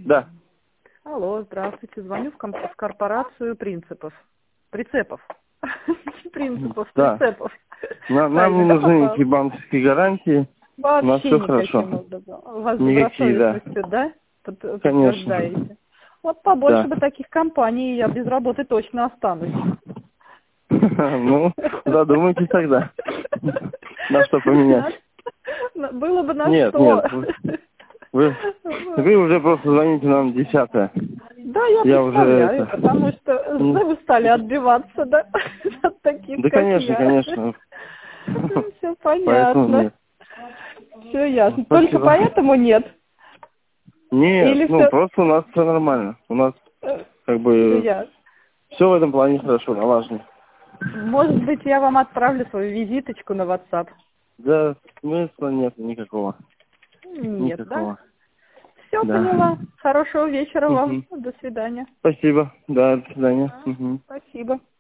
Да. Алло, здравствуйте. Звоню в корпорацию прицепов. Принципов, Да. прицепов. Нам не нужны эти банковские гарантии. У нас Вообще все никаким хорошо. образом. У вас Никакие, да. добросовестностью, да? Конечно. Подтверждаете. Вот побольше Да. бы таких компаний, и я без работы точно останусь. Ну, задумайтесь тогда. На что поменять? Было бы на Нет, что. вы уже просто звоните нам 10-е. Да, я представляю, потому что вы стали отбиваться, да, от таких, Да, как конечно, я. конечно. Все Поэтому понятно. нет. Все ясно. Спасибо. Только поэтому нет? Нет, Или ну просто у нас все нормально. У нас как бы все в этом плане хорошо, налажено. Может быть, я вам отправлю свою визиточку на WhatsApp? Да, смысла нет никакого. Нет, Никакого. да? Все Да. поняла. Хорошего вечера вам. Угу. До свидания. Спасибо. Да, до свидания. Угу. Спасибо.